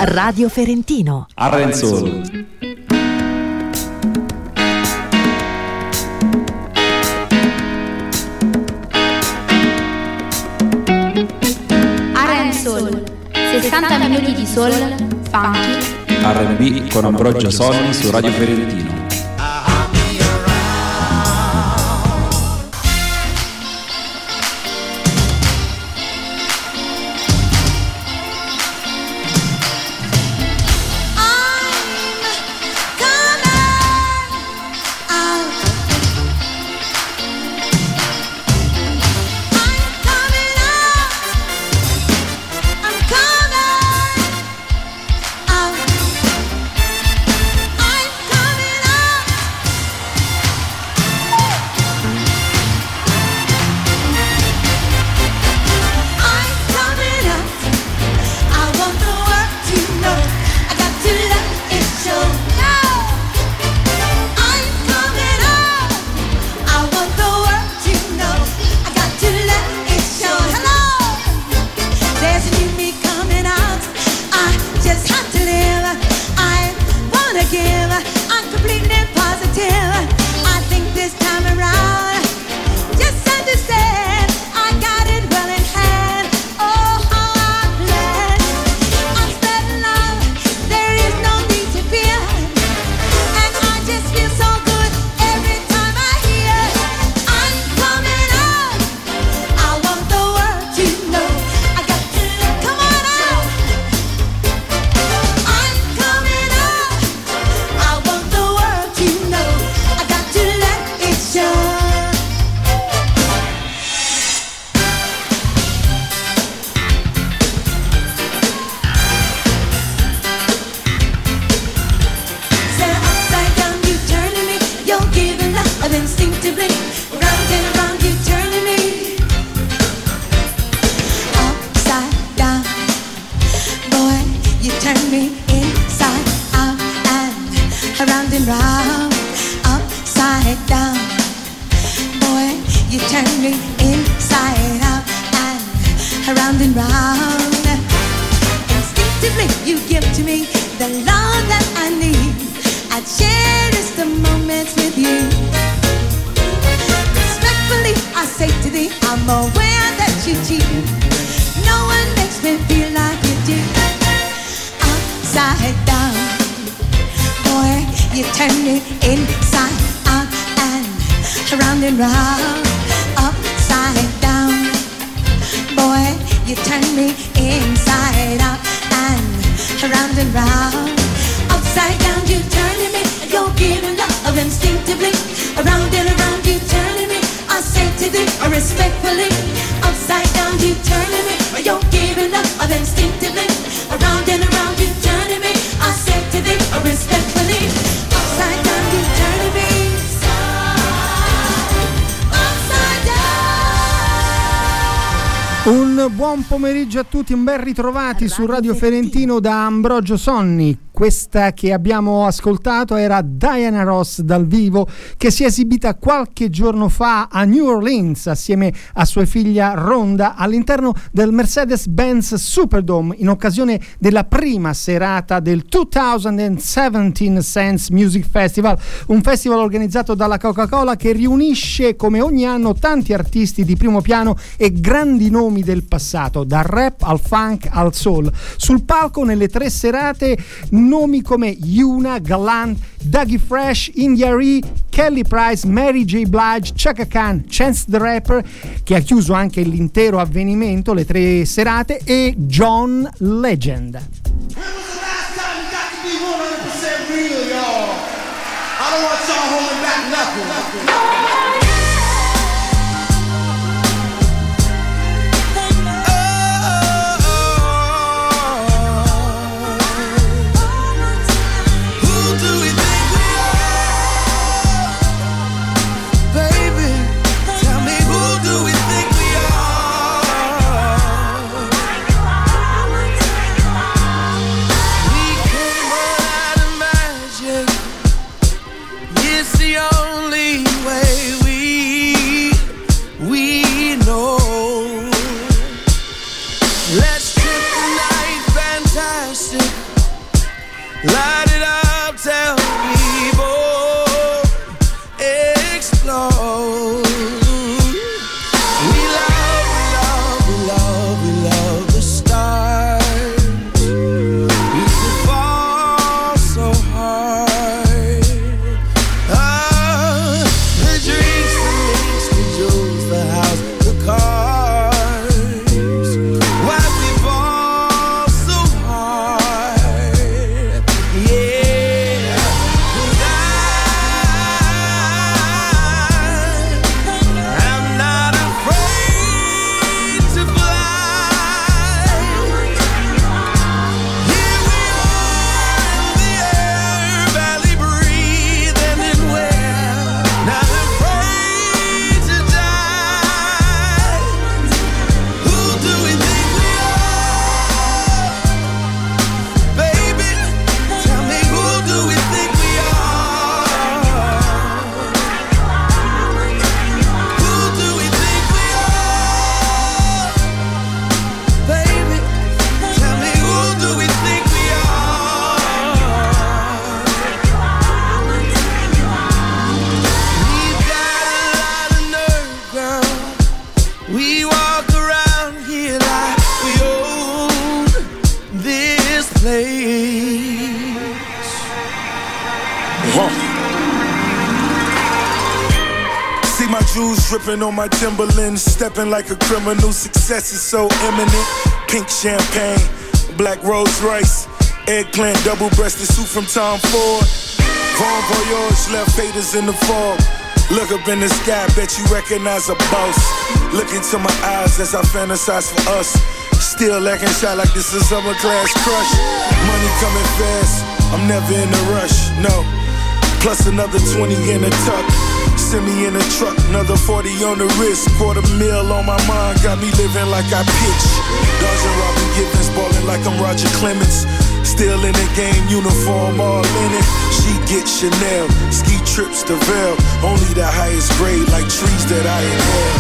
Radio Ferentino. Arenzolo. Arenzolo, 60 minuti di soul, funky, R&B con Ambrogio Sonni su Radio Ferentino. Buon pomeriggio a tutti, un ben ritrovati su Radio Ferentino da Ambrogio Sonni. Questa che abbiamo ascoltato era Diana Ross dal vivo, che si è esibita qualche giorno fa a New Orleans assieme a sua figlia Rhonda all'interno del Mercedes-Benz Superdome in occasione della prima serata del 2017 Sense Music Festival, un festival organizzato dalla Coca-Cola che riunisce come ogni anno tanti artisti di primo piano e grandi nomi del passato, dal rap al funk al soul. Sul palco nelle 3 serate nomi come Yuna, Galant, Dougie Fresh, India Ree, Kelly Price, Mary J. Blige, Chaka Khan, Chance the Rapper, che ha chiuso anche l'intero avvenimento, le 3 serate, e John Legend. Let's trip tonight, fantastic. Light it up, tell people, explode. We love the stars. We could fall so hard. The drinks, the links, the jewels, the house, the cars. Why we fall so hard? Yeah, 'cause I'm not afraid to fly. Here we are in the air, barely breathing, and we're not afraid to die. Who do we think we are? Baby, tell me, who do we think we are? Who do we think we are? Baby, tell me, who do we think we are? We've got a lot of nerve, girl. We walk around here like we own this place. See my jewels dripping on my Timberlands, stepping like a criminal. Success is so imminent. Pink champagne, black Rolls Royce, eggplant, double-breasted suit from Tom Ford. Bon voyage, left haters in the fog. Look up in the sky, bet you recognize a boss. Look into my eyes as I fantasize for us. Still acting shy like this is summer class crush. Money coming fast, I'm never in a rush, no. Plus another 20 in the tuck. Send me in a truck, another 40 on the wrist. $250,000 on my mind, got me living like I pitch. Dodging Robin Givens, ballin' like I'm Roger Clemens. Still in the game, uniform all in it. She gets Chanel, ski trips to Vail. Only the highest grade, like trees that I inhale.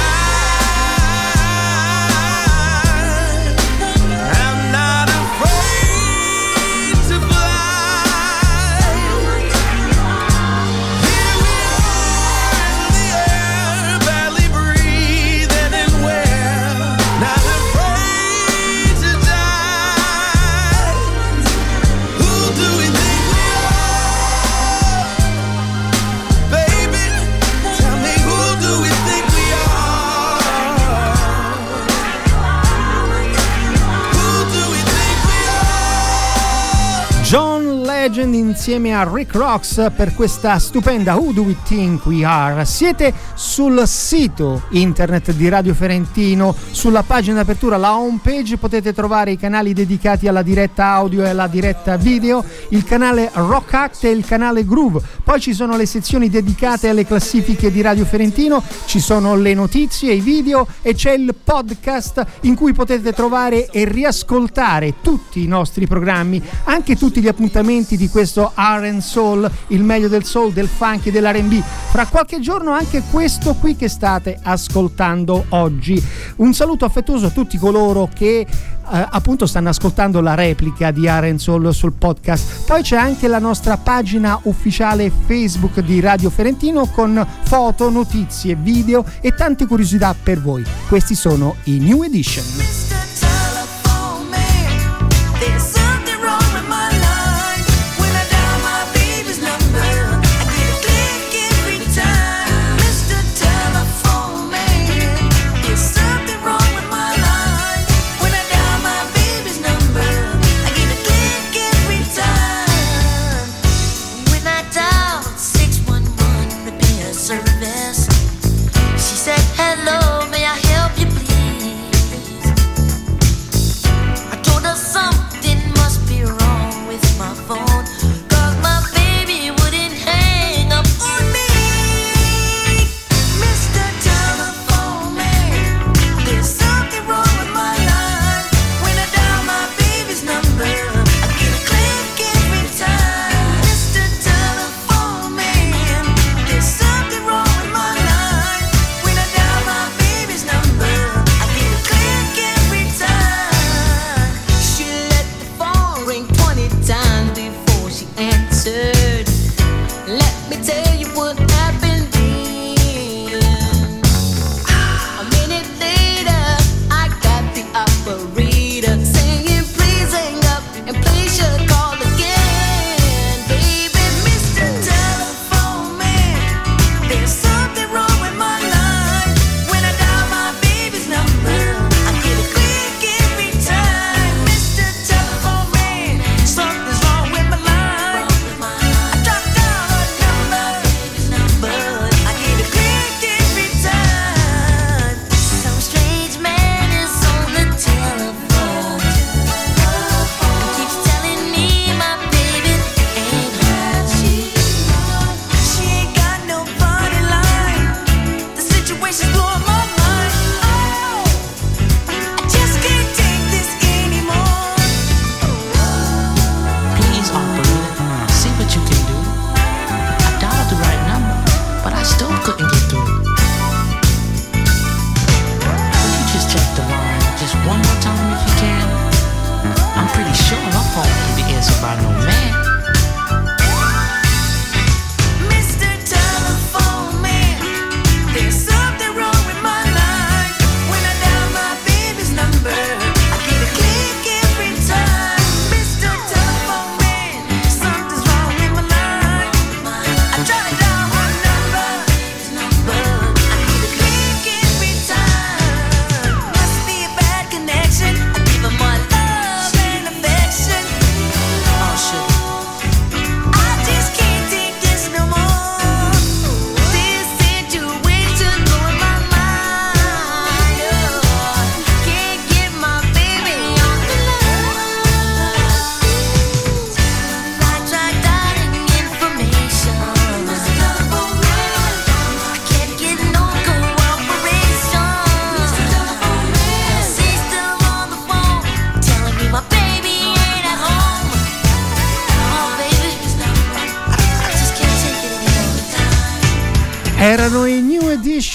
I'm not afraid to fly. Here we are in the air, barely breathing, and we're not afraid to die. Who do we think we are? Baby, tell me, who do we think we are? Who do we think we are? John Legend insieme a Rick Rocks per questa stupenda Who Do We Think We Are. Siete sul sito internet di Radio Ferentino, sulla pagina d'apertura, la home page, potete trovare i canali dedicati alla diretta audio e alla diretta video, il canale Rock Act e il canale Groove. Poi ci sono le sezioni dedicate alle classifiche di Radio Ferentino, ci sono le notizie, i video e c'è il podcast in cui potete trovare e riascoltare tutti i nostri programmi, anche tutti gli appuntamenti di questo R&B Soul, il meglio del soul, del funk e dell'R&B. Fra qualche giorno anche questo qui che state ascoltando oggi. Un saluto affettuoso a tutti coloro che appunto stanno ascoltando la replica di R&B Soul sul podcast. Poi c'è anche la nostra pagina ufficiale Facebook di Radio Ferentino con foto, notizie, video e tante curiosità per voi. Questi sono i New Edition. Service. She said, hello, may I help you please?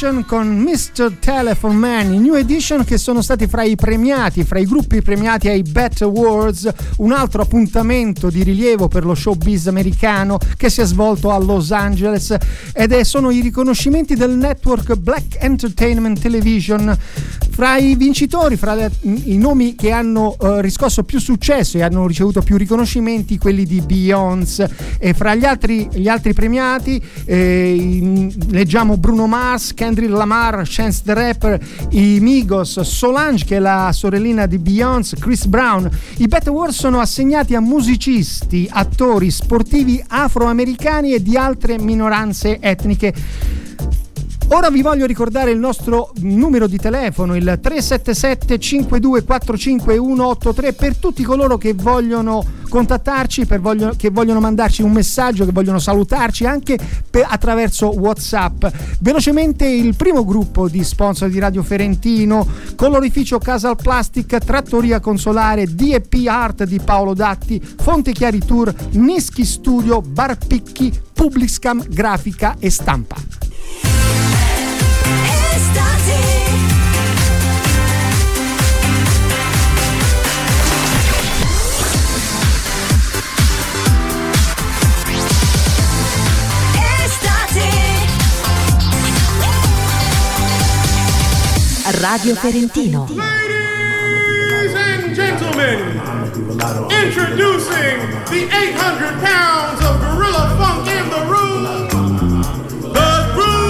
Edition con Mr. Telephone Man. I New Edition che sono stati fra i gruppi premiati ai BET Awards, un altro appuntamento di rilievo per lo showbiz americano che si è svolto a Los Angeles, sono i riconoscimenti del network Black Entertainment Television. Fra i vincitori, i nomi che hanno riscosso più successo e hanno ricevuto più riconoscimenti, quelli di Beyoncé, e fra gli altri premiati leggiamo Bruno Mars, Kendrick Lamar, Chance the Rapper, i Migos, Solange che è la sorellina di Beyoncé, Chris Brown. I BET Awards sono assegnati a musicisti, attori, sportivi afroamericani e di altre minoranze etniche. Ora vi voglio ricordare il nostro numero di telefono, il 377 5245 183, per tutti coloro che vogliono contattarci, che vogliono mandarci un messaggio, che vogliono salutarci anche attraverso WhatsApp. Velocemente il primo gruppo di sponsor di Radio Ferentino: Colorificio Casal Plastic, Trattoria Consolare, D&P Art di Paolo Datti, Fonte Chiari Tour, Nischi Studio, Bar Picchi, Publicscam Grafica e Stampa. Radio Ferentino. Ladies and gentlemen, introducing the 800 pounds of gorilla funk in the room, the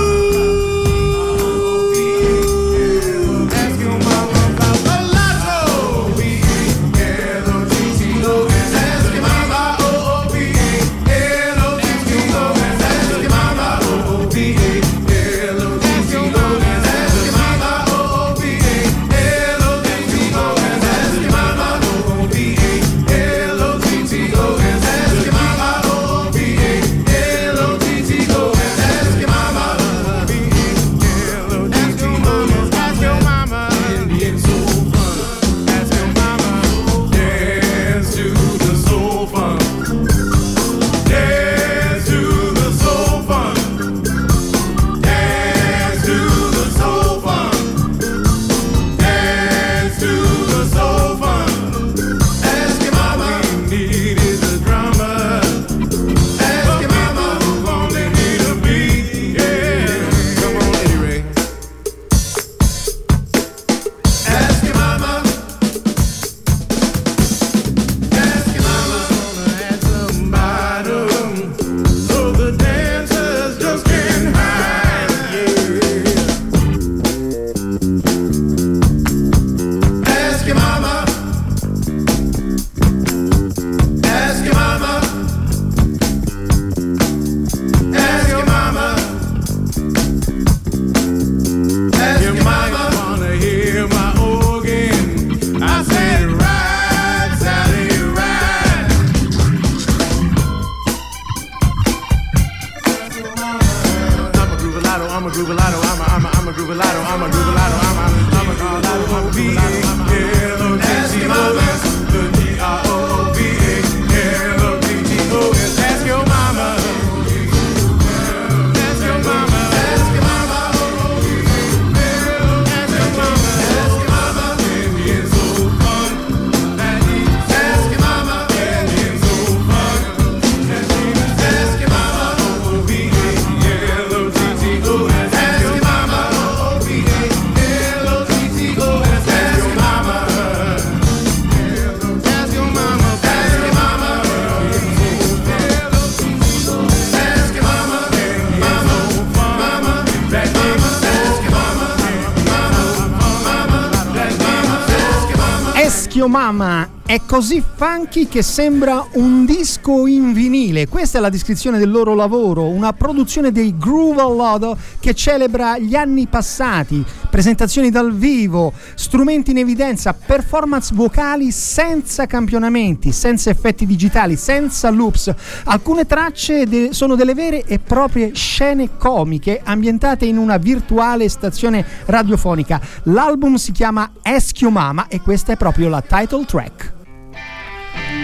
Groove. Ask your mama about the lotto. B-E-L-O-T-T-O. Ask your mama, O-O-B-E-L-O-T-T-O. Ask your mama, O-O-B-E-L-O-T-T-O. Mama è così funky che sembra un disco in vinile. Questa è la descrizione del loro lavoro, una produzione dei Groove a Lodo che celebra gli anni passati, presentazioni dal vivo, strumenti in evidenza, performance vocali senza campionamenti, senza effetti digitali, senza loops. Alcune tracce sono delle vere e proprie scene comiche ambientate in una virtuale stazione radiofonica. L'album si chiama Ask Your Mama e questa è proprio la title track.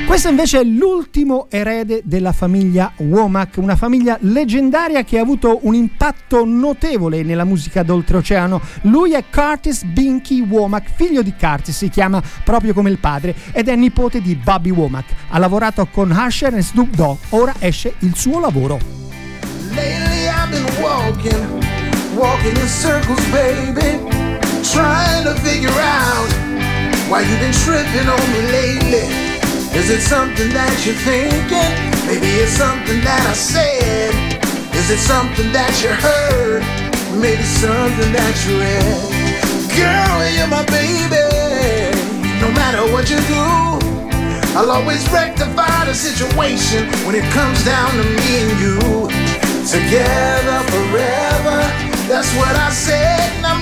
Questo invece è l'ultimo erede della famiglia Womack, una famiglia leggendaria che ha avuto un impatto notevole nella musica d'oltreoceano. Lui è Curtis Binky Womack, figlio di Curtis, si chiama proprio come il padre, ed è nipote di Bobby Womack. Ha lavorato con Usher e Snoop Dogg, ora esce il suo lavoro. Lately I've been walking in circles, baby, trying to figure out why you've been tripping on me lately. Is it something that you're thinking? Maybe it's something that I said. Is it something that you heard? Maybe something that you read. Girl, you're my baby. No matter what you do, I'll always rectify the situation when it comes down to me and you. Together forever, that's what I said and I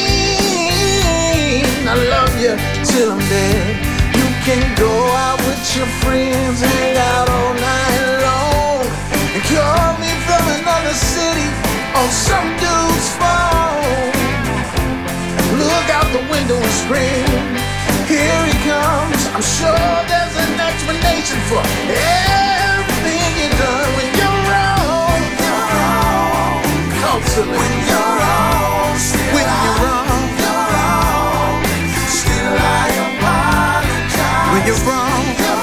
mean. I love you till I'm dead. You can go out with your friends, hang out all night long, and call me from another city on some dude's phone. Look out the window and scream, here he comes. I'm sure there's an explanation for everything you've done. When you're wrong, talk to me. When you're wrong, when you're wrong, still I apologize. When you're wrong,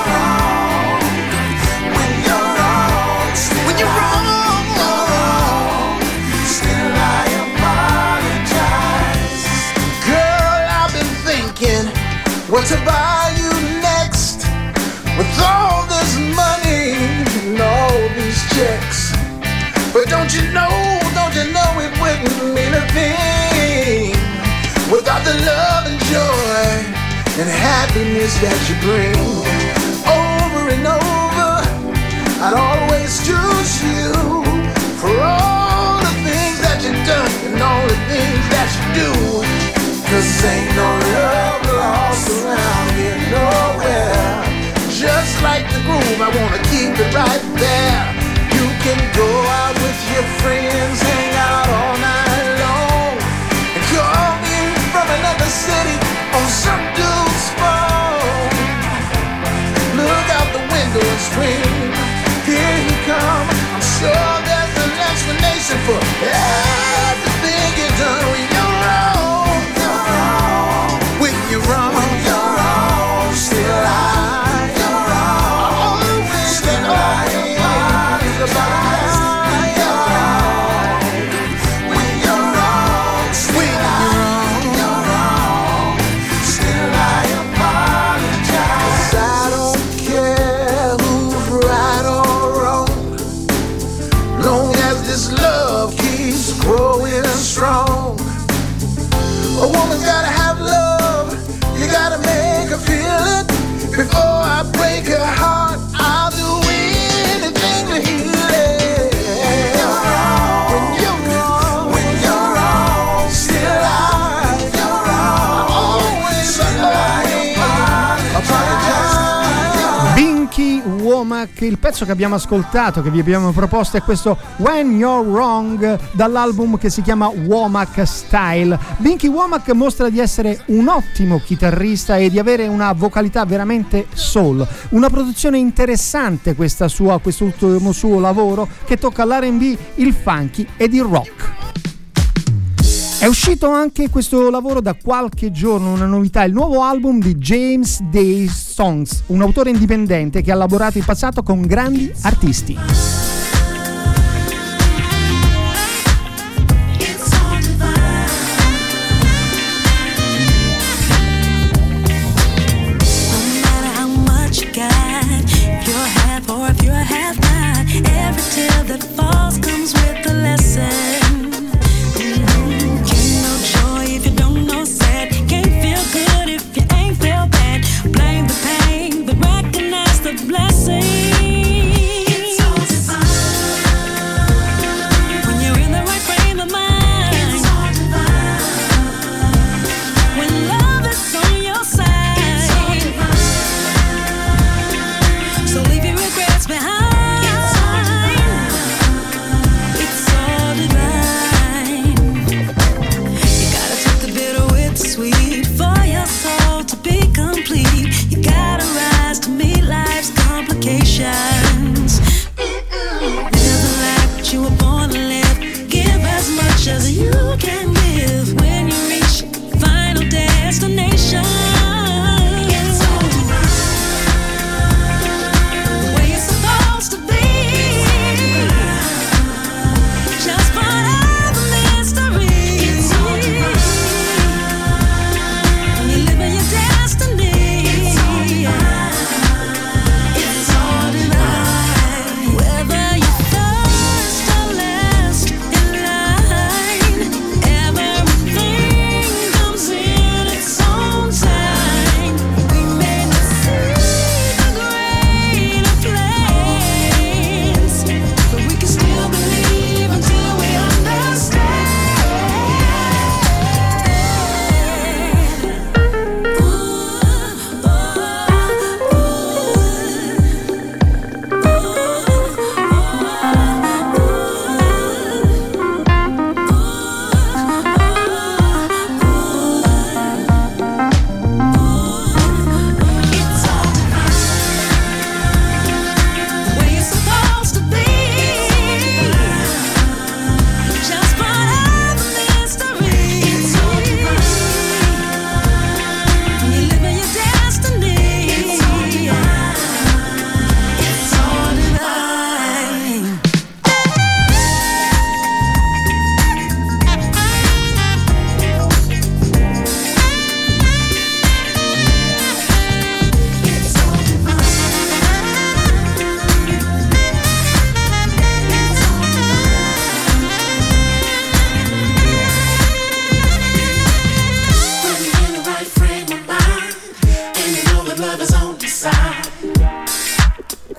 when you're wrong, when you're wrong, still I apologize. Girl, I've been thinking what to buy you next with all this money and all these checks. But don't you know it wouldn't mean a thing without the love and joy and happiness that you bring. Over and over, I'd always choose you for all the things that you've done and all the things that you do. 'Cause ain't no love lost around here nowhere. Just like the groove, I wanna keep it right there. You can go out with your friends, hang out all night long, and call me from another city on some dude's phone. Look out the window and scream, here he comes. I'm sure there's an explanation for everything you've done. When you're wrong, when you're wrong, when you're wrong, still strong. A woman's gotta have love. You gotta make her feel it. Before I break her heart, I'll do anything to heal it. When you're wrong, when you're wrong, still you're wrong. Always apologize. Binky Womack, il pezzo che abbiamo ascoltato, che vi abbiamo proposto, è questo When You're Wrong, dall'album che si chiama Womack Style. Binky Womack mostra di essere un ottimo chitarrista e di avere una vocalità veramente soul. Una produzione interessante quest'ultimo suo lavoro, che tocca l'R&B, il funky ed il rock. È uscito anche questo lavoro da qualche giorno, una novità, il nuovo album di James Day Songs, un autore indipendente che ha lavorato in passato con grandi artisti. Blessing. It's all divine.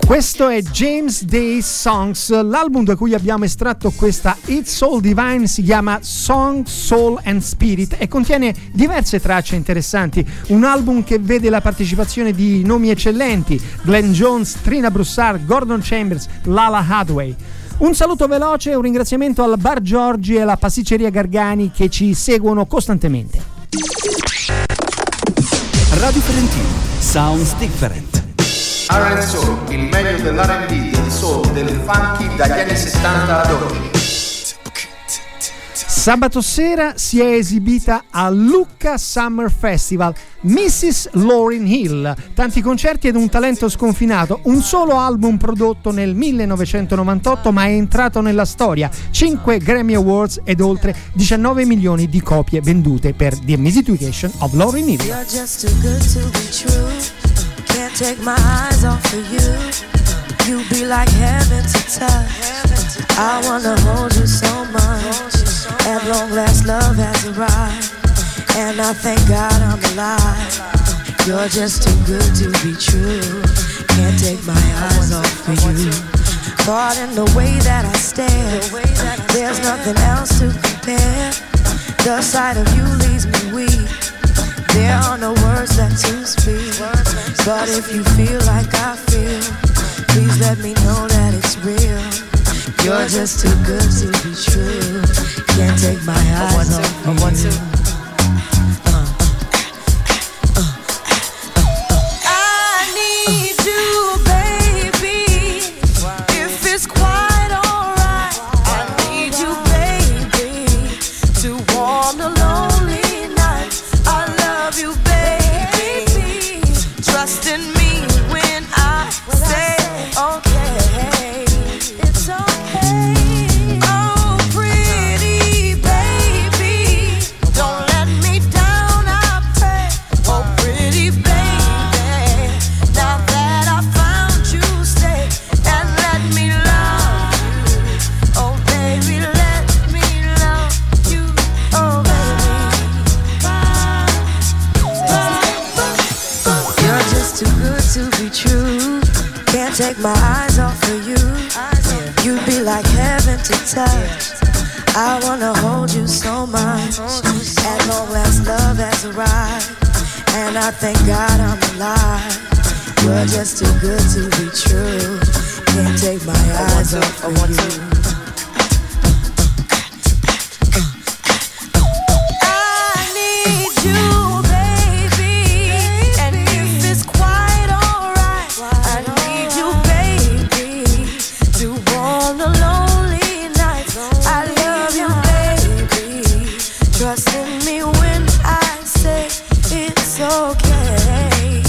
Questo è James Day Songs, l'album da cui abbiamo estratto questa It's All Divine si chiama Song, Soul and Spirit e contiene diverse tracce interessanti, un album che vede la partecipazione di nomi eccellenti, Glenn Jones, Trina Broussard, Gordon Chambers, Lala Hathaway. Un saluto veloce e un ringraziamento al Bar Giorgi e alla Pasticceria Gargani che ci seguono costantemente. Radio Ferentino, Sounds Different. R&B Soul, il meglio dell'R&B, del soul, del funky dagli anni 70 ad oggi. Sabato sera si è esibita a Lucca Summer Festival Mrs. Lauryn Hill, tanti concerti ed un talento sconfinato, un solo album prodotto nel 1998 ma è entrato nella storia, 5 Grammy Awards ed oltre 19 milioni di copie vendute per The Musication of Lauryn Hill. You're just too good to be true. Can't take my eyes off of you. You be like heaven to touch. I wanna hold you so much. At long last love has arrived, and I thank God I'm alive. You're just too good to be true. Can't take my eyes off of you. Caught in the way that I stare, there's nothing else to compare. The sight of you leaves me weak. There are no words left to speak, but if you feel like I feel, please let me know that it's real. You're just too good to be true. Can't take my eyes off you. I need you, baby. If it's quite alright, I need you, baby, to warm the lonely nights. I love you, baby. Trust in me when I say okay. It's okay. Oh, pretty baby, don't let me down, I pray. Oh, pretty baby, now that I found you, stay and let me love you. Oh, baby, let me love you. Oh, baby, you're just too good to be true. Can't take my eyes off of you. You'd be like heaven to touch. I wanna hold you so much. At long last love has arrived, and I thank God I'm alive. You're just too good to be true. Can't take my eyes off of you. I need you, baby, and if it's quite alright, I need you, baby, to warm the lonely nights. I love you, baby. Trust in me when I say it's okay.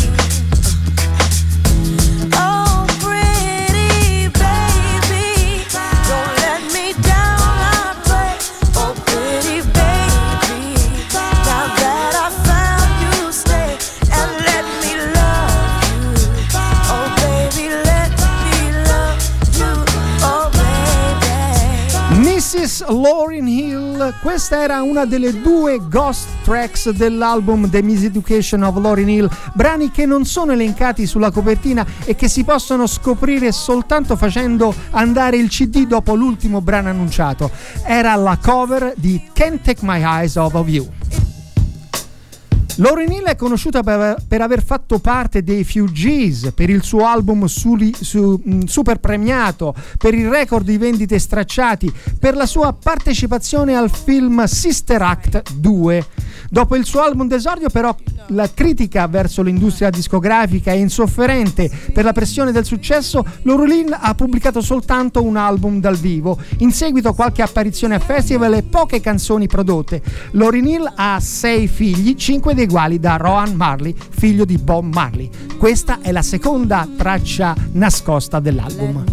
Oh, pretty baby, don't let me down, I pray. Oh, pretty baby, now that I found you, stay and let me love you. Oh, baby, let me love you. Oh, baby. Mrs. Lauryn Hill, questa era una delle 2 ghost tracks dell'album The Miseducation of Lauryn Hill, brani che non sono elencati sulla copertina e che si possono scoprire soltanto facendo andare il CD dopo l'ultimo brano annunciato. Era la cover di Can't Take My Eyes Off of You. Lauryn Hill è conosciuta per aver fatto parte dei Fugees, per il suo album super premiato, per il record di vendite stracciati, per la sua partecipazione al film Sister Act 2. Dopo il suo album d'esordio però la critica verso l'industria discografica è insofferente. Per la pressione del successo Lauryn Hill ha pubblicato soltanto un album dal vivo, in seguito qualche apparizione a festival e poche canzoni prodotte. Lauryn Hill ha 6 figli, 5 dei quali da Rohan Marley, figlio di Bob Marley. Questa è la seconda traccia nascosta dell'album.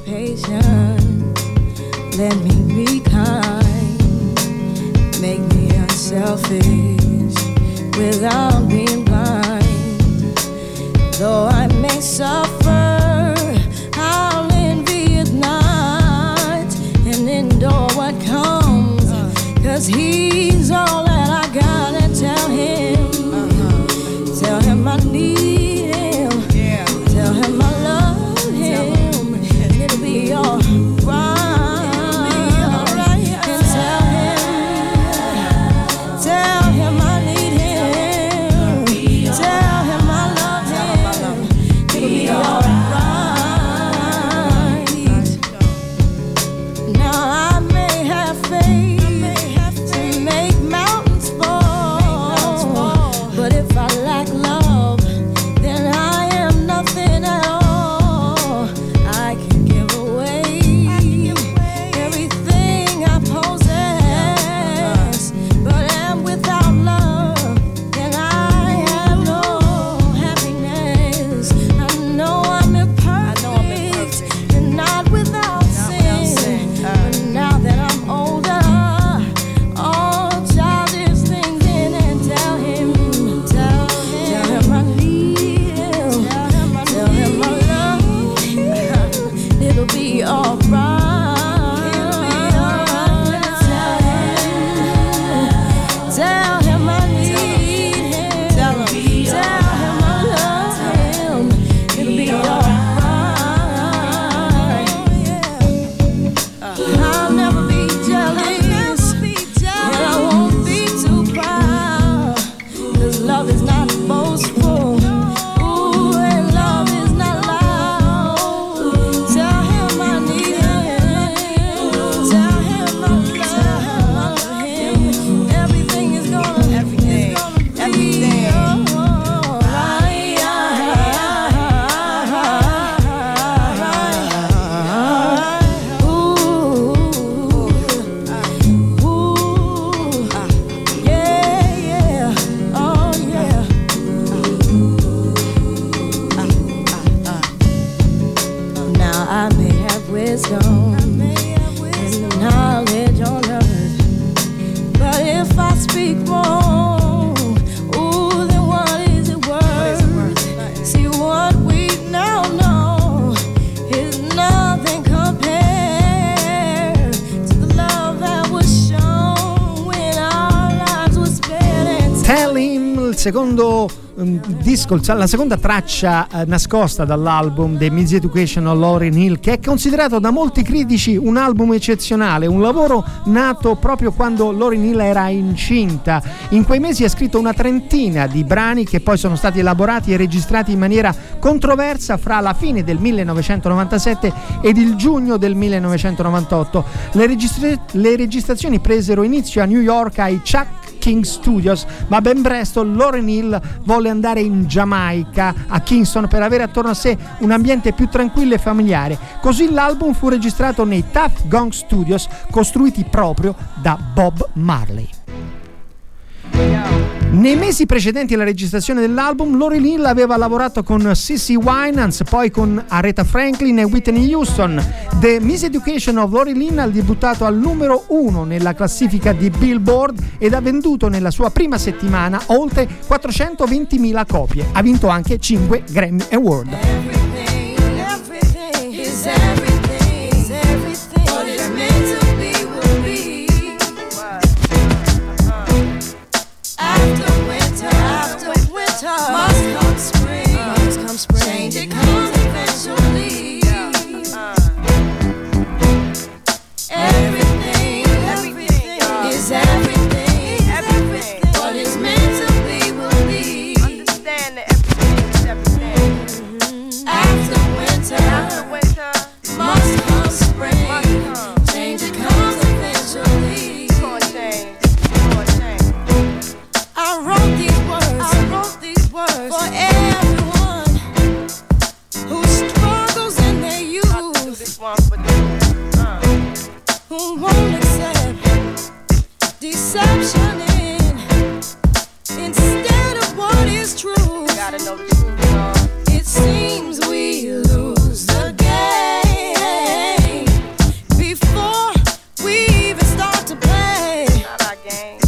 Let me be kind, make me unselfish without being blind. Though I may suffer, I'll envy at night and endure what comes, 'cause he's all that I gotta tell him. Tell him I need him, tell him I love him. secondo disco, la seconda traccia nascosta dall'album The Miseducation of Lauryn Hill, che è considerato da molti critici un album eccezionale, un lavoro nato proprio quando Lauryn Hill era incinta. In quei mesi ha scritto una trentina di brani che poi sono stati elaborati e registrati in maniera controversa fra la fine del 1997 ed il giugno del 1998. Le registrazioni presero inizio a New York ai Chuck King Studios, ma ben presto Lauryn Hill volle andare in Giamaica, a Kingston, per avere attorno a sé un ambiente più tranquillo e familiare. Così l'album fu registrato nei Tuff Gong Studios, costruiti proprio da Bob Marley. Nei mesi precedenti alla registrazione dell'album, Lauryn Hill aveva lavorato con CeCe Winans, poi con Aretha Franklin e Whitney Houston. The Miseducation of Lauryn Hill ha debuttato al numero 1 nella classifica di Billboard ed ha venduto nella sua prima settimana oltre 420.000 copie. Ha vinto anche 5 Grammy Award. Change it comes eventually. Everything is everything. What is meant to be will be. Understand that everything is everything. After winter, must come spring. Change it comes eventually. I wrote these words for everyone who struggles in their youth, who won't accept deception instead of what is true. Gotta know the truth. It seems we lose the game before we even start to play. Not our game.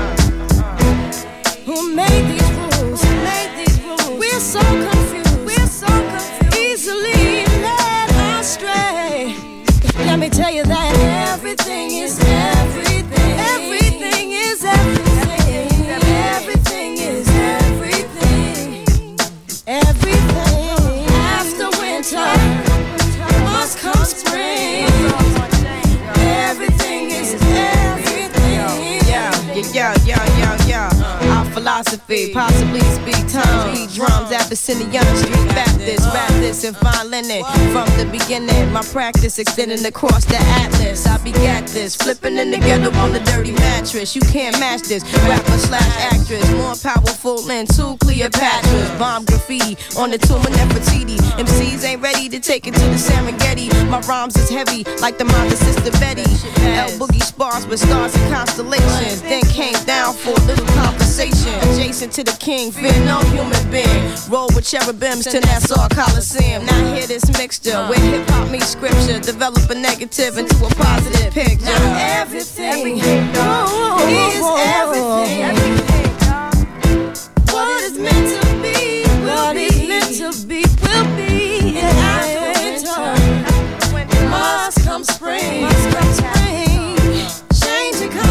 Who made these rules? We're so confused. Easily led astray. Let me tell you that everything is everything. Everything is everything. Everything is everything. Everything. After winter must come spring. Everything is everything. Yeah. Our philosophy, possibly speak tongues, beat drums at Abyssinian Street Baptist, rap this and fine linen. From the beginning, my practice extending across the atlas. I begat this, flipping in the ghetto on the dirty mattress. You can't match this, rapper/actress, more powerful than two Cleopatras. Bomb graffiti on the tomb of Nefertiti. MCs ain't ready to take it to the Serengeti. My rhymes is heavy like the mother sister Betty. L Boogie spars with stars and constellations. Then came down for a little conversation. Adjacent to the king, fear no human being. Roll with cherubims to Nassau Coliseum. Now hear this mixture where hip-hop meets scripture. Develop a negative into a positive picture. Now everything is everything. What is meant to be will be. And after winter must come spring. Change it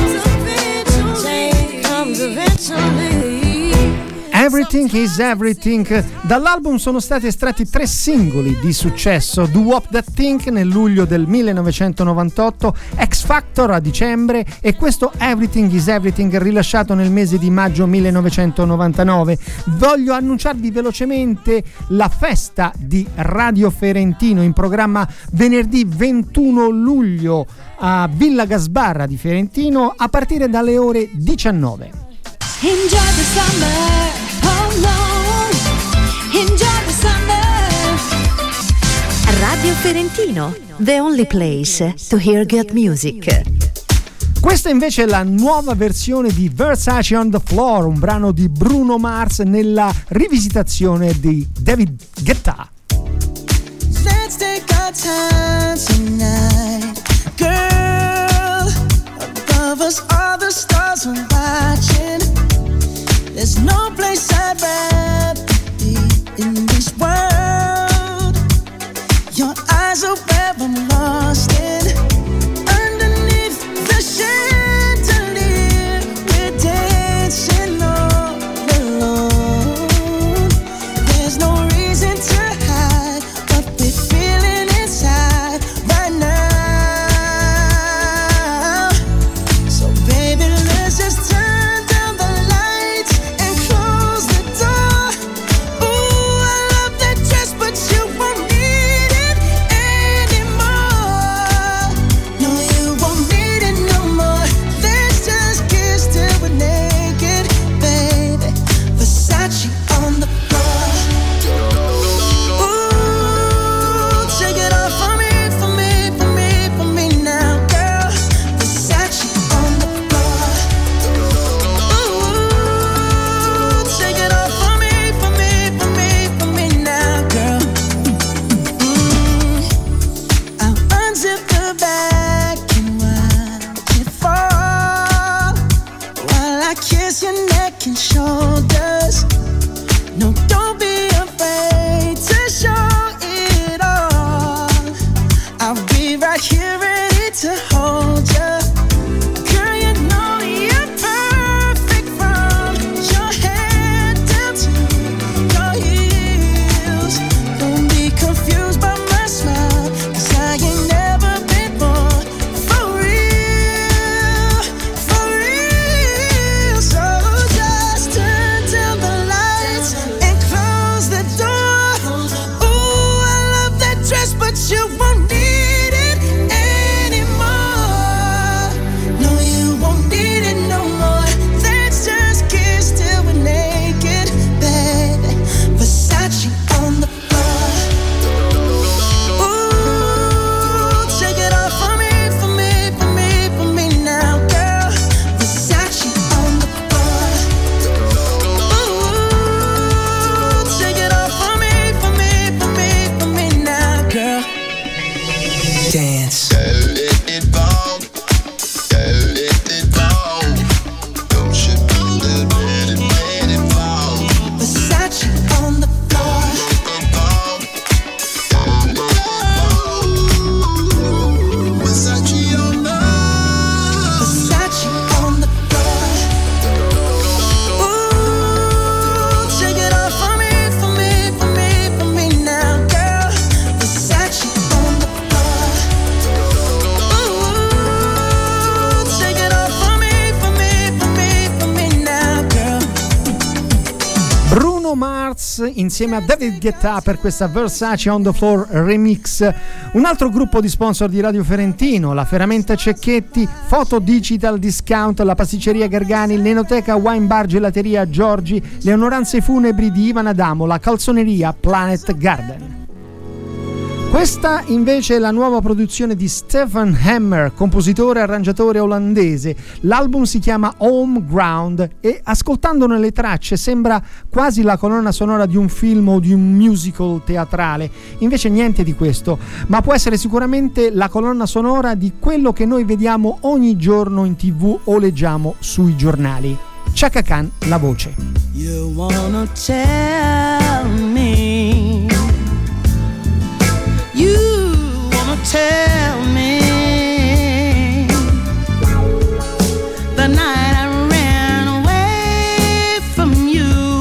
comes eventually. Everything is Everything. Dall'album sono stati estratti 3 singoli di successo: Do Wop That Thing nel luglio del 1998, X Factor a dicembre e questo Everything is Everything rilasciato nel mese di maggio 1999. Voglio annunciarvi velocemente la festa di Radio Ferentino in programma venerdì 21 luglio a Villa Gasbarra di Ferentino a partire dalle ore 19. Enjoy the summer, oh no, enjoy the summer. Radio Ferentino, the only place to hear good music. Questa invece è la nuova versione di Versace on the Floor, un brano di Bruno Mars nella rivisitazione di David Guetta. Let's take our time tonight, girl. Above us all the stars are watching. There's no place I'd rather be in this world. Your eyes are where I'm lost in. Underneath the chandelier, we're dancing all alone. insieme a David Guetta per questa Versace on the Floor remix. Un altro gruppo di sponsor di Radio Ferentino: la Ferramenta Cecchetti, Foto Digital Discount, la Pasticceria Gargani, l'Enoteca Wine Bar Gelateria Giorgi, le onoranze funebri di Ivan Adamo, la calzoneria Planet Garden. Questa invece è la nuova produzione di Stefan Hammer, compositore e arrangiatore olandese. L'album si chiama Home Ground e ascoltandone le tracce sembra quasi la colonna sonora di un film o di un musical teatrale. Invece niente di questo, ma può essere sicuramente la colonna sonora di quello che noi vediamo ogni giorno in TV o leggiamo sui giornali. Chaka Khan, la voce. You wanna tell me, you wanna tell me the night I ran away from you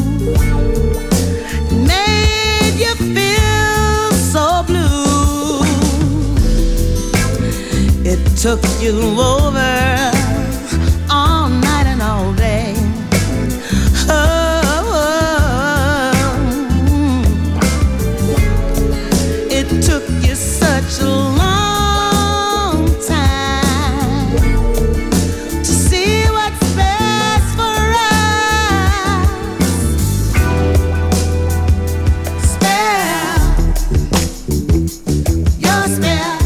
made you feel so blue. It took you over all night and all day. It took you such a long time to see what's best for us. Spell, your spell,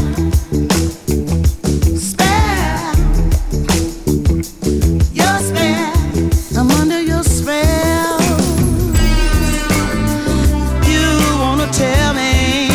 spell, your spell. I'm under your spell. You wanna tell me,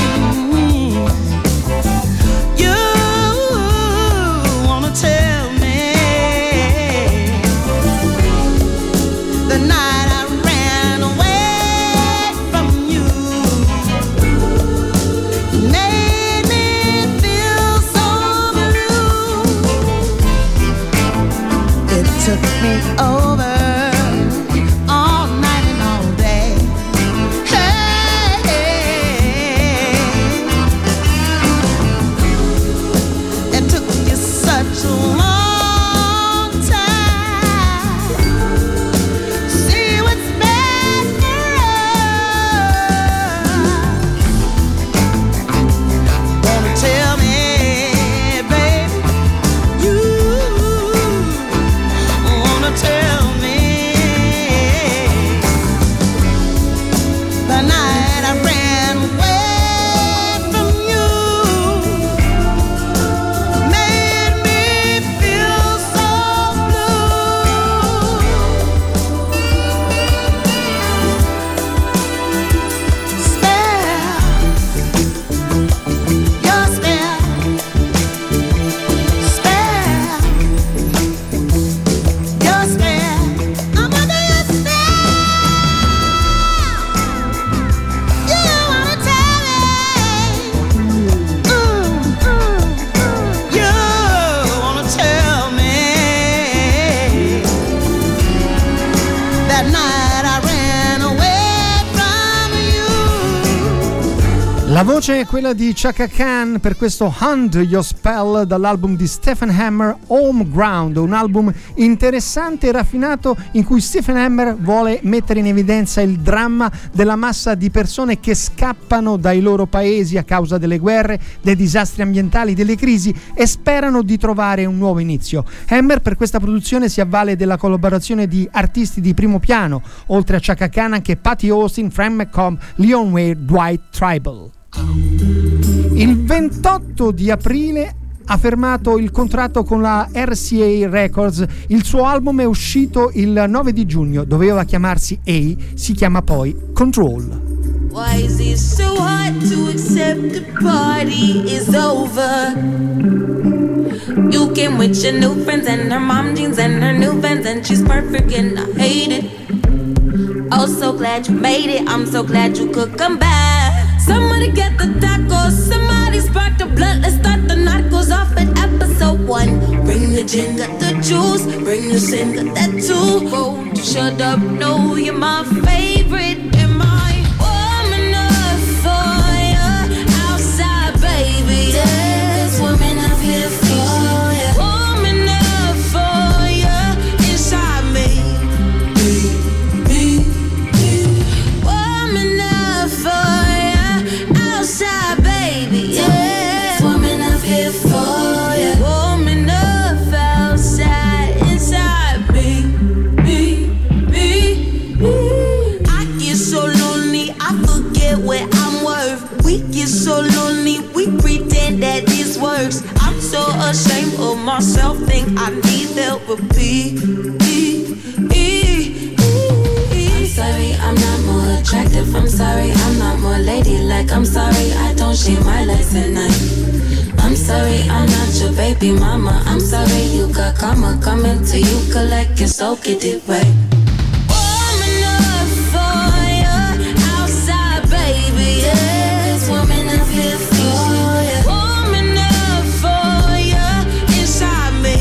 took me over all night and all day. Hey, it took you such a long time to see what's best for us. Wanna tell me, baby, you tell me the night I ran away from you made me feel so blue. Spell, your spell, spell, your spell. I'm under your spell. You wanna tell me, you wanna tell me that night I ran away from you. La voce è quella di Chaka Khan per questo Hunt Your Spell dall'album di Stephen Hammer, Home Ground, un album interessante e raffinato in cui Stephen Hammer vuole mettere in evidenza il dramma della massa di persone che scappano dai loro paesi a causa delle guerre, dei disastri ambientali, delle crisi e sperano di trovare un nuovo inizio. Hammer per questa produzione si avvale della collaborazione di artisti di primo piano, oltre a Chaka Khan anche Patty Austin, Frank McComb, Leon Ware, Dwight Tribal. Il 28 di aprile ha firmato il contratto con la RCA Records. Il suo album è uscito il 9 di giugno, doveva chiamarsi A, si chiama poi Control. Why is it so hard to accept the party is over? You came with your new friends and her mom jeans and her new Vans and she's perfect and I hate it. Oh, so glad you made it, I'm so glad you could come back. Somebody get the tacos, somebody spark the blunt, let's start the narcos off at episode 1. Bring the gin, got the juice, bring the sin, got that too. Won't you shut up, no, you're my favorite. Am I warm enough for you outside, baby? There's women out here for you. Warm enough for you inside me. Warm forget what I'm worth. We get so lonely, we pretend that this works. I'm so ashamed of myself, think I need therapy. I'm sorry, I'm not more attractive. I'm sorry, I'm not more ladylike. I'm sorry, I don't shave my legs at night. I'm sorry, I'm not your baby mama. I'm sorry, you got karma coming to you. Collect your soul, get it right. I'm enough for you outside, baby. Yes, woman, I feel for you. I'm enough for you inside me.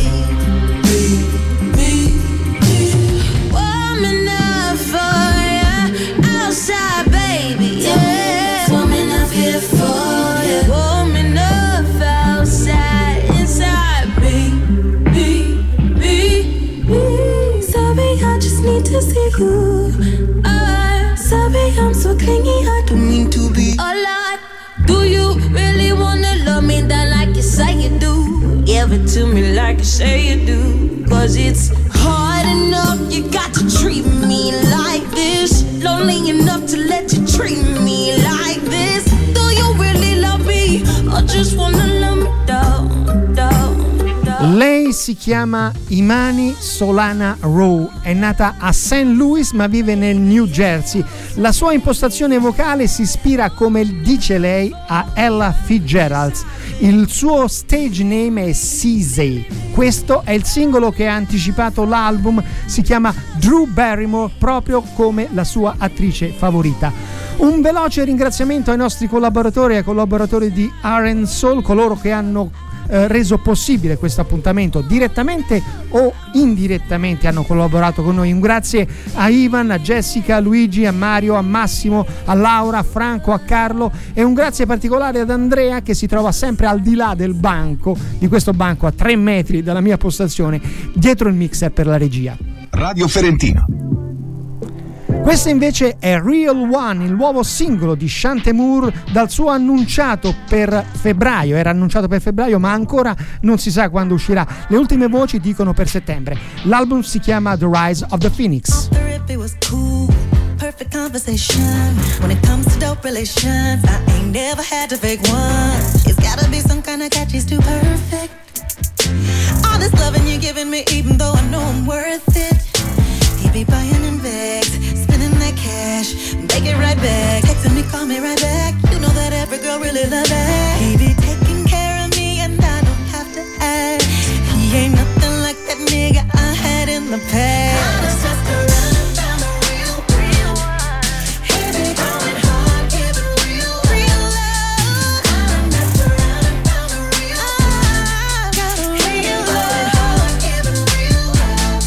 I'm enough for you outside, baby. Yes, woman, I feel for you. I'm enough outside, inside me. Sorry, I just need to see you. Sorry, I'm so clingy, I don't mean to be. Oh Lord, do you really wanna love me that like you say you do? Give it to me like you say you do. Cause it's hard enough, you got to treat me like this. Lonely enough to let you treat me like this. Do you really love me? Or just wanna love me down, down? Lei si chiama Imani Solana Rowe, è nata a St. Louis ma vive nel New Jersey. La sua impostazione vocale si ispira, come dice lei, a Ella Fitzgerald. Il suo stage name è Cissy. Questo è il singolo che ha anticipato l'album, si chiama Drew Barrymore, proprio come la sua attrice favorita. Un veloce ringraziamento ai nostri collaboratori e ai collaboratori di R&B Soul, coloro che hanno reso possibile questo appuntamento, direttamente o indirettamente hanno collaborato con noi. Un grazie a Ivan, a Jessica, a Luigi, a Mario, a Massimo, a Laura, a Franco, a Carlo, e un grazie particolare ad Andrea, che si trova sempre al di là del banco, di questo banco a 3 metri dalla mia postazione, dietro il mixer per la regia. Radio Ferentino. Questo invece è Real One, il nuovo singolo di Shante Moore dal suo annunciato per febbraio. Era annunciato per febbraio, ma ancora non si sa quando uscirà. Le ultime voci dicono per settembre. L'album si chiama The Rise of the Phoenix. Perfect conversation when it comes to dope relations. I ain't never had to fake one. It's gotta be some kind of catch, it's too perfect. All this loving you're giving me, even though I know I'm worth it. He be buying in bags, spending that cash, make it right back. Texting me, call me right back. You know that every girl really love that. He be taking care of me and I don't have to ask. He ain't nothing like that nigga I had in the past. I was just running down the real one. He be going hard, giving real love. I'm just running down the real one. Got a real love, giving real love.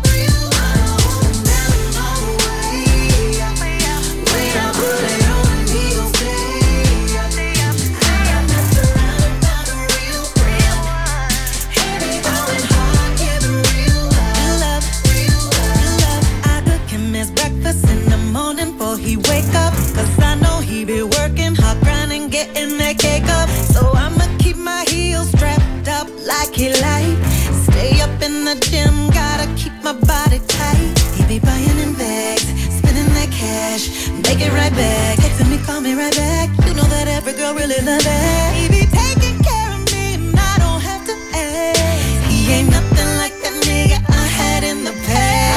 He wake up, cause I know he be working hard, grinding, getting that cake up. So I'ma keep my heels strapped up like he like. Stay up in the gym, gotta keep my body tight. He be buying in bags, spending that cash, make it right back. Texting me, call me right back. You know that every girl really love that. He be taking care of me and I don't have to ask. He ain't nothing like that nigga I had in the past.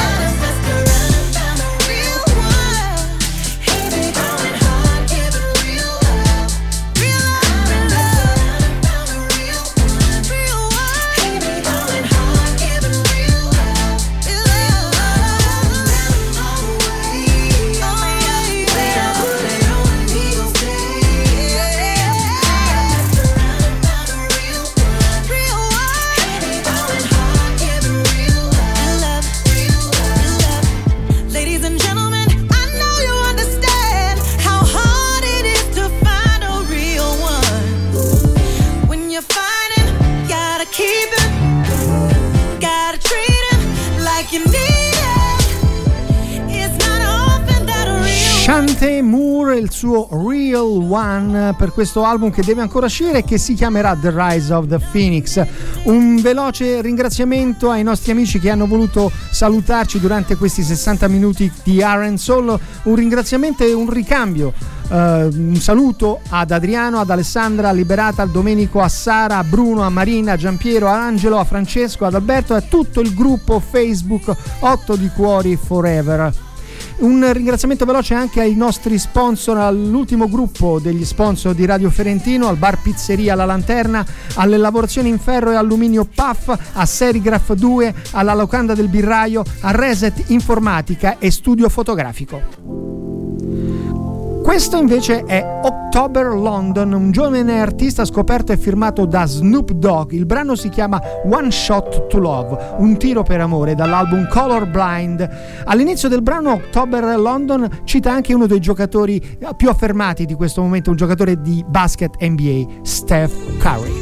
Shante Moore Moore e il suo Real One per questo album che deve ancora uscire e che si chiamerà The Rise of the Phoenix. Un veloce ringraziamento ai nostri amici che hanno voluto salutarci durante questi 60 minuti di R&Soul, un ringraziamento e un ricambio. Un saluto ad Adriano, ad Alessandra, a Liberata, a Domenico, a Sara, a Bruno, a Marina, a Giampiero, a Angelo, a Francesco, ad Alberto e a tutto il gruppo Facebook 8 di Cuori Forever. Un ringraziamento veloce anche ai nostri sponsor, all'ultimo gruppo degli sponsor di Radio Ferentino, al bar Pizzeria La Lanterna, alle lavorazioni in ferro e alluminio PAF, a Serigraph 2, alla locanda del birraio, a Reset Informatica e Studio Fotografico. Questo invece è October London, un giovane artista scoperto e firmato da Snoop Dogg. Il brano si chiama One Shot to Love, un tiro per amore, dall'album Colorblind. All'inizio del brano October London cita anche uno dei giocatori più affermati di questo momento, un giocatore di basket NBA, Steph Curry.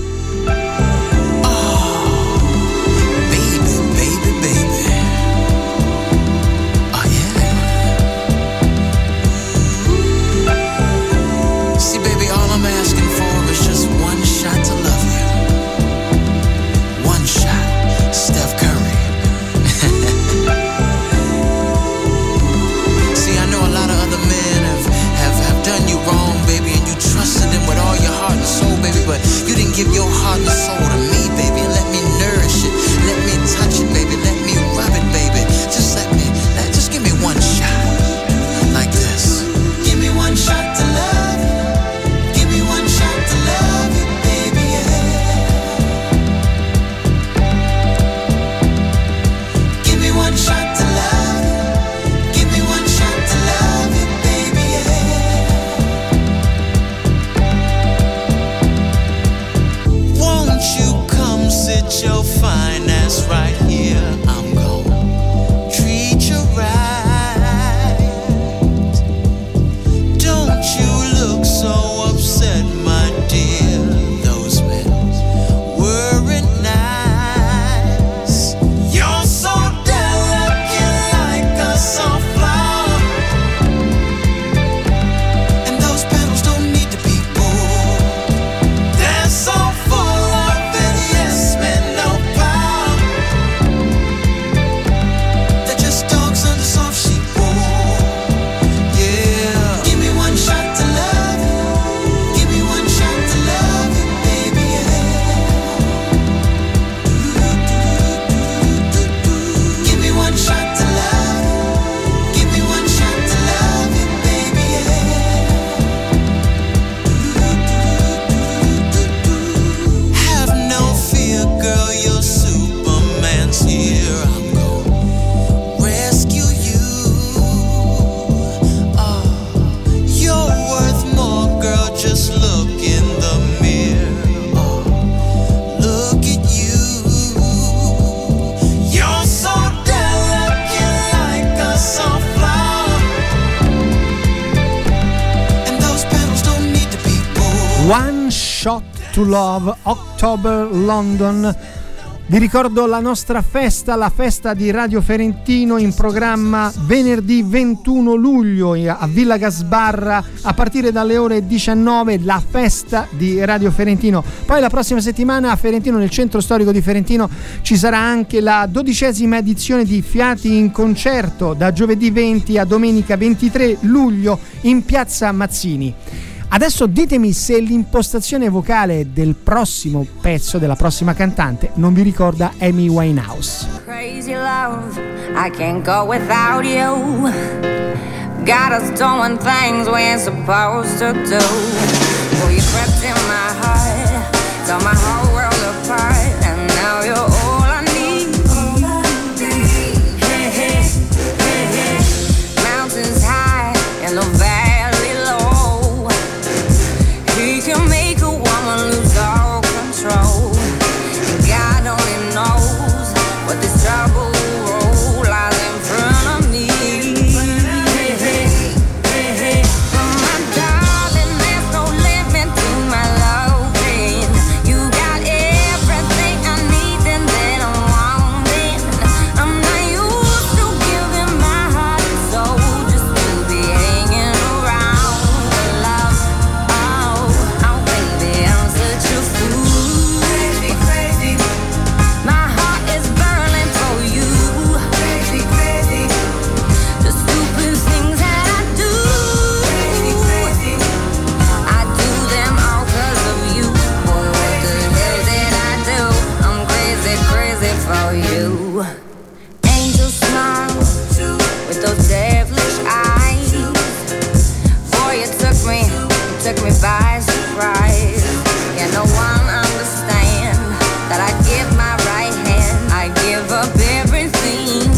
But you didn't give your heart and soul to me, baby. Let me nourish it, let me touch it, baby. Let me rub it, baby. Just give me one shot, like this. Give me one shot to love you. Give me one shot to love you, baby, yeah. Give me one shot to love you. Give me one shot to love you, baby, yeah. Won't you come sit your fine ass right here? I'm gonna treat you right. Don't you look so upset, my dear. Those men weren't nice. You're so delicate like a sunflower, and those petals don't need to be pulled. They're so full of it, yes men, no power. They're just dogs under soft sheep wool. Yeah. Give me one shot to love you. Give me one shot to love you, baby, yeah. Give me one shot to love you. Give me one shot to love you, baby, yeah. Have no fear, girl, your Superman's here. I'm gonna rescue you. You're worth more, girl, just look in the mirror. Look at you. You're so delicate like a sunflower, and those petals don't need to be pulled. One Shot to Love, October London. Vi ricordo la nostra festa, la festa di Radio Ferentino in programma venerdì 21 luglio a Villa Gasbarra a partire dalle ore 19, la festa di Radio Ferentino. Poi la prossima settimana a Ferentino, nel centro storico di Ferentino, ci sarà anche la 12ª edizione di Fiati in Concerto da giovedì 20 a domenica 23 luglio in Piazza Mazzini. Adesso ditemi se l'impostazione vocale del prossimo pezzo, della prossima cantante, non vi ricorda Amy Winehouse. Crazy love, I can't go without you. Got us doing things we ain't supposed to do. Oh, you crept in my heart, tore my whole world apart, and now you're all I need. Hey, hey, hey, hey. Mountains high and the valley low. He can make a woman lose all control. God only knows what this trouble lies in front of me. My darling, there's no limit to my loving. You got everything took me by surprise. Yeah, no one understand that I give my right hand, I give up everything.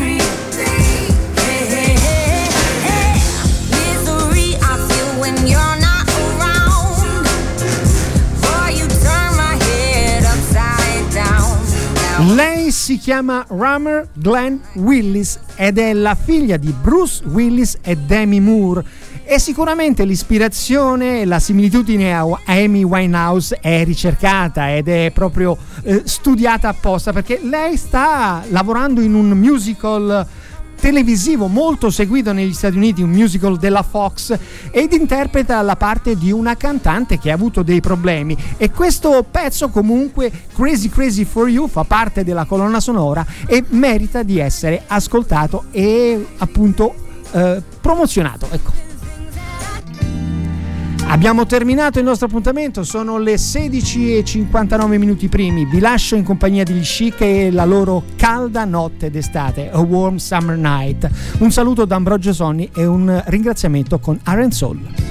Hey, hey, hey, hey. Misery I feel when you're not around. Boy, you turn my head upside down. Lei si chiama Rumor Glenn Willis ed è la figlia di Bruce Willis e Demi Moore. E sicuramente l'ispirazione e la similitudine a Amy Winehouse è ricercata ed è proprio studiata apposta, perché lei sta lavorando in un musical televisivo molto seguito negli Stati Uniti, un musical della Fox, ed interpreta la parte di una cantante che ha avuto dei problemi, e questo pezzo comunque, Crazy Crazy for You, fa parte della colonna sonora e merita di essere ascoltato e appunto promozionato, ecco. Abbiamo terminato il nostro appuntamento, sono le 16:59 minuti primi. Vi lascio in compagnia degli Chic e la loro calda notte d'estate, A Warm Summer Night. Un saluto da Ambrogio Sonni e un ringraziamento con R&Soul.